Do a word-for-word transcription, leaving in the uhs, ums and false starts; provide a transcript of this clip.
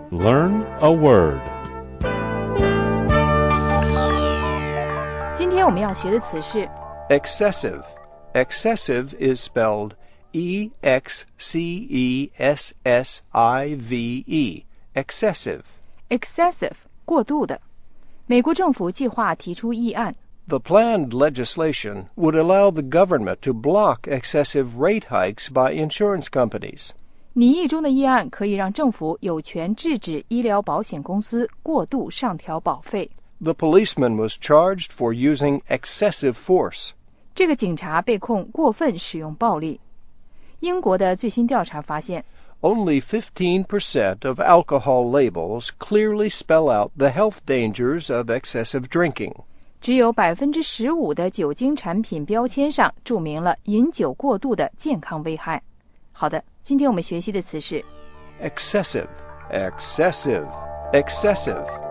Learn a word. 今天我们要学的词是 Excessive. Excessive is spelled E X C E S S I V E. Excessive. excessive 过度的。美国政府计划提出议案 The planned legislation would allow the government to block excessive rate hikes by insurance companies. 拟议中的议案可以让政府有权制止医疗保险公司过度上调保费。 The policeman was charged for using excessive force. 这个警察被控过分使用暴力。英国的最新调查发现 Only fifteen percent of alcohol labels clearly spell out the health dangers of excessive drinking. 只有 百分之十五 的酒精产品标签上注明了饮酒过度的健康危害。好的，今天我们学习的词是 Excessive, excessive, excessive.